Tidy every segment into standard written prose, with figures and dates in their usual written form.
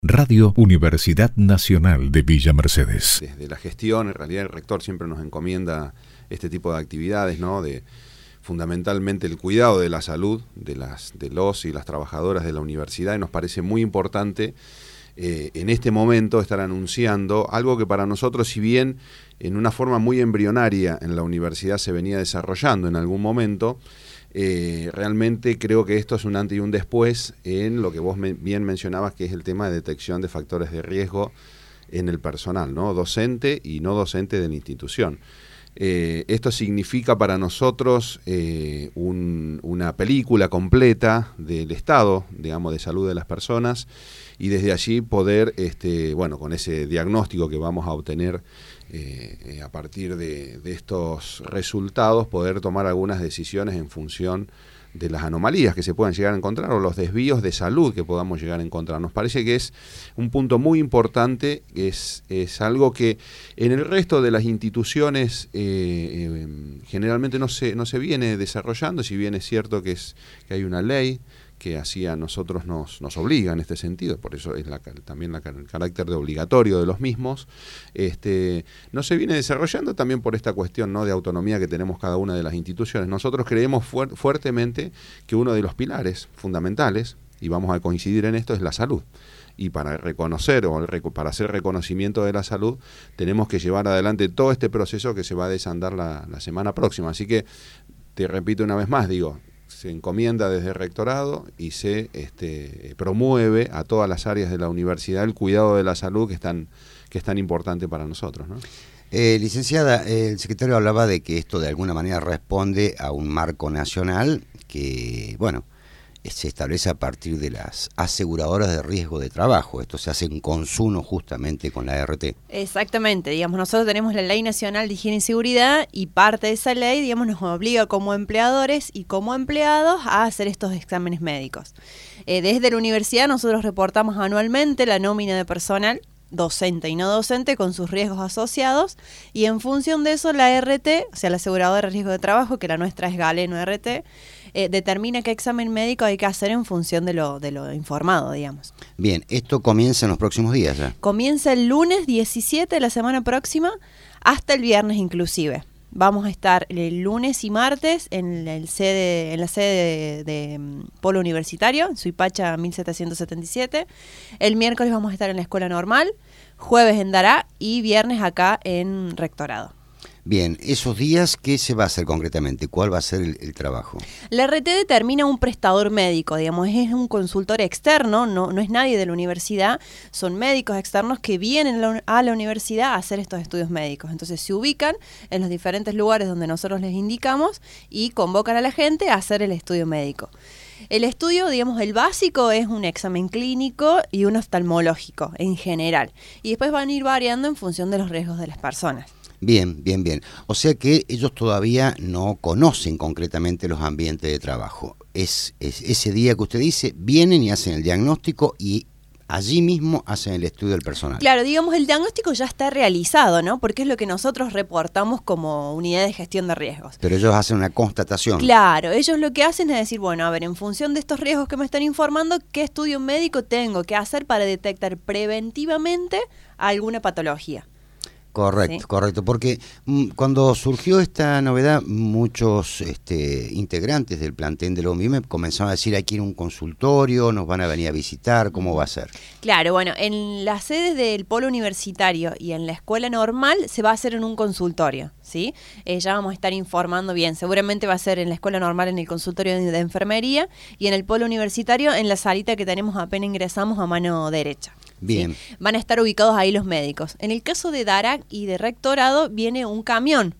Radio Universidad Nacional de Villa Mercedes. Desde la gestión, en realidad el rector siempre nos encomienda este tipo de actividades, ¿no? De fundamentalmente el cuidado de la salud de los y las trabajadoras de la universidad, y nos parece muy importante en este momento estar anunciando algo que para nosotros, si bien en una forma muy embrionaria en la universidad se venía desarrollando en algún momento, realmente creo que esto es un antes y un después en lo que vos bien mencionabas, que es el tema de detección de factores de riesgo en el personal, ¿no? Docente y no docente de la institución. Esto significa para nosotros una película completa del estado, digamos, de salud de las personas, y desde allí poder, bueno, con ese diagnóstico que vamos a obtener a partir de estos resultados, poder tomar algunas decisiones en función de las anomalías que se puedan llegar a encontrar o los desvíos de salud que podamos llegar a encontrar. Nos parece que es un punto muy importante, es algo que en el resto de las instituciones generalmente no se viene desarrollando, si bien es cierto que hay una ley que así a nosotros nos obliga en este sentido, por eso es también el carácter de obligatorio de los mismos, no se viene desarrollando también por esta cuestión, ¿no?, de autonomía que tenemos cada una de las instituciones. Nosotros creemos fuertemente que uno de los pilares fundamentales, y vamos a coincidir en esto, es la salud. Y para reconocer para hacer reconocimiento de la salud, tenemos que llevar adelante todo este proceso que se va a desandar la semana próxima. Así que, te repito una vez más, se encomienda desde el rectorado y se promueve a todas las áreas de la universidad el cuidado de la salud que es tan importante para nosotros, ¿no? Licenciada, el secretario hablaba de que esto de alguna manera responde a un marco nacional que, bueno, se establece a partir de las aseguradoras de riesgo de trabajo. Esto se hace en consumo justamente con la ART. Exactamente, digamos, nosotros tenemos la Ley Nacional de Higiene y Seguridad, y parte de esa ley, digamos, nos obliga como empleadores y como empleados a hacer estos exámenes médicos. Desde la universidad nosotros reportamos anualmente la nómina de personal docente y no docente con sus riesgos asociados, y en función de eso la ART, o sea, la aseguradora de riesgo de trabajo, que la nuestra es Galeno ART, determina qué examen médico hay que hacer en función de lo informado, digamos. Bien, esto comienza en los próximos días ya. Comienza el lunes 17 de la semana próxima hasta el viernes inclusive. Vamos a estar el lunes y martes en la sede de Polo Universitario, en Suipacha 1777. El miércoles vamos a estar en la Escuela Normal, jueves en Dará y viernes acá en Rectorado. Bien, esos días, ¿qué se va a hacer concretamente? ¿Cuál va a ser el trabajo? La RT determina un prestador médico, digamos, es un consultor externo, no es nadie de la universidad, son médicos externos que vienen a la universidad a hacer estos estudios médicos. Entonces se ubican en los diferentes lugares donde nosotros les indicamos y convocan a la gente a hacer el estudio médico. El estudio, digamos, el básico es un examen clínico y un oftalmológico en general, y después van a ir variando en función de los riesgos de las personas. Bien. O sea que ellos todavía no conocen concretamente los ambientes de trabajo. Es ese día que usted dice, vienen y hacen el diagnóstico y allí mismo hacen el estudio del personal. Claro, digamos, el diagnóstico ya está realizado, ¿no? Porque es lo que nosotros reportamos como unidad de gestión de riesgos. Pero ellos hacen una constatación. Claro, ellos lo que hacen es decir, bueno, a ver, en función de estos riesgos que me están informando, ¿qué estudio médico tengo que hacer para detectar preventivamente alguna patología? Correcto, ¿sí? Correcto, porque cuando surgió esta novedad, muchos integrantes del plantel de la UNVIME comenzaron a decir, hay que ir a un consultorio, nos van a venir a visitar, ¿cómo va a ser? Claro, bueno, en las sedes del Polo Universitario y en la Escuela Normal se va a hacer en un consultorio, ¿sí? Ya vamos a estar informando bien, seguramente va a ser en la Escuela Normal en el consultorio de enfermería, y en el Polo Universitario en la salita que tenemos apenas ingresamos a mano derecha. Bien. ¿Sí? Van a estar ubicados ahí los médicos. En el caso de DARAC y de Rectorado viene un camión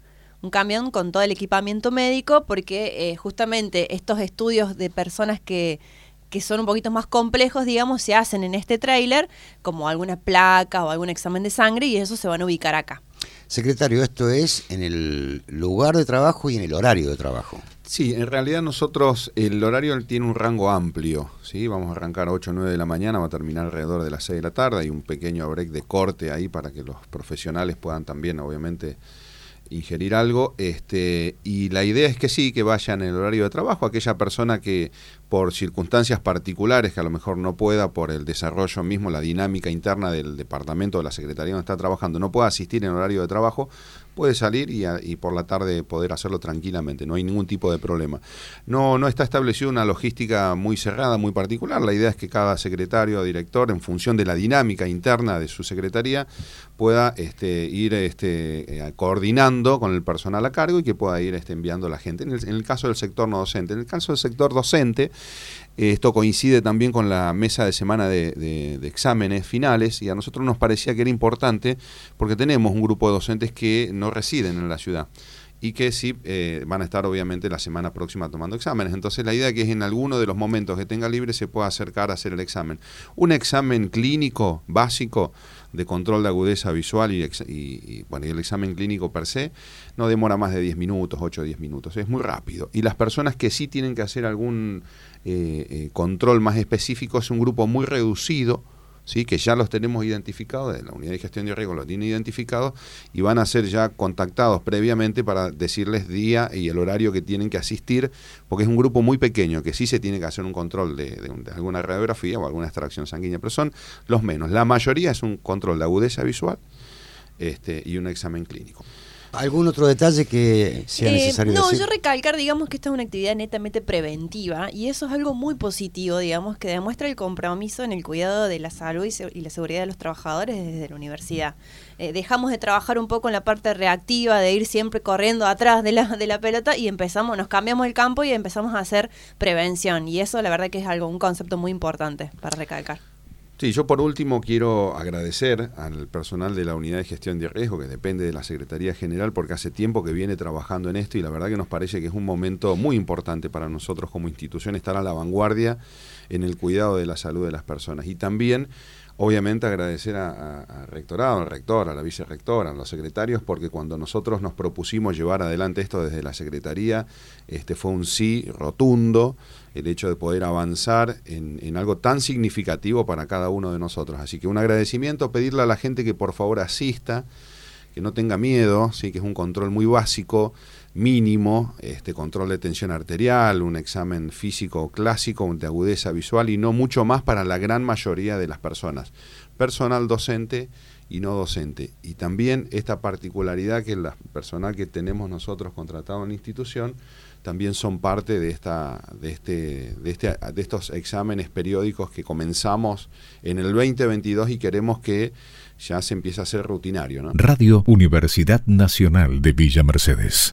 con todo el equipamiento médico, porque justamente estos estudios de personas que son un poquito más complejos, digamos, se hacen en este tráiler, como alguna placa o algún examen de sangre, y eso se van a ubicar acá. Secretario, esto es en el lugar de trabajo y en el horario de trabajo. Sí, en realidad nosotros, el horario tiene un rango amplio, ¿sí? Vamos a arrancar a 8 o 9 de la mañana, va a terminar alrededor de las 6 de la tarde, hay un pequeño break de corte ahí para que los profesionales puedan también, obviamente, ingerir algo, y la idea es que sí, que vayan en el horario de trabajo, aquella persona que por circunstancias particulares que a lo mejor no pueda, por el desarrollo mismo, la dinámica interna del departamento de la Secretaría donde está trabajando, no pueda asistir en horario de trabajo, puede salir y por la tarde poder hacerlo tranquilamente, no hay ningún tipo de problema. No está establecida una logística muy cerrada, muy particular, la idea es que cada secretario o director, en función de la dinámica interna de su secretaría, pueda ir coordinando con el personal a cargo y que pueda ir enviando a la gente. En el caso del sector no docente. En el caso del sector docente, esto coincide también con la mesa de semana de exámenes finales, y a nosotros nos parecía que era importante porque tenemos un grupo de docentes que no residen en la ciudad y que sí van a estar obviamente la semana próxima tomando exámenes. Entonces la idea es que en alguno de los momentos que tenga libre se pueda acercar a hacer el examen. Un examen clínico básico de control de agudeza visual y el examen clínico per se no demora más de 10 minutos, 8 o 10 minutos, es muy rápido. Y las personas que sí tienen que hacer algún control más específico es un grupo muy reducido, ¿sí? Que ya los tenemos identificados, de la unidad de gestión de riesgo los tiene identificados y van a ser ya contactados previamente para decirles día y el horario que tienen que asistir, porque es un grupo muy pequeño que sí se tiene que hacer un control de alguna radiografía o alguna extracción sanguínea, pero son los menos. La mayoría es un control de agudeza visual y un examen clínico. ¿Algún otro detalle que sea necesario decir? Yo recalcar, digamos, que esta es una actividad netamente preventiva y eso es algo muy positivo, digamos, que demuestra el compromiso en el cuidado de la salud y la seguridad de los trabajadores desde la universidad. Dejamos de trabajar un poco en la parte reactiva, de ir siempre corriendo atrás de la pelota y nos cambiamos el campo y empezamos a hacer prevención, y eso la verdad que es un concepto muy importante para recalcar. Sí, yo por último quiero agradecer al personal de la Unidad de Gestión de Riesgo, que depende de la Secretaría General, porque hace tiempo que viene trabajando en esto y la verdad que nos parece que es un momento muy importante para nosotros como institución estar a la vanguardia en el cuidado de la salud de las personas. Y también, obviamente, agradecer al rectorado, al rector, a la vicerrectora, a los secretarios, porque cuando nosotros nos propusimos llevar adelante esto desde la Secretaría, fue un sí rotundo, el hecho de poder avanzar en algo tan significativo para cada uno de nosotros. Así que un agradecimiento, pedirle a la gente que por favor asista, que no tenga miedo, sí, que es un control muy básico, mínimo, control de tensión arterial, un examen físico clásico de agudeza visual y no mucho más para la gran mayoría de las personas, personal docente y no docente. Y también esta particularidad que el personal que tenemos nosotros contratado en la institución también son parte de estos exámenes periódicos que comenzamos en el 2022 y queremos que ya se empiece a hacer rutinario, ¿no? Radio Universidad Nacional de Villa Mercedes.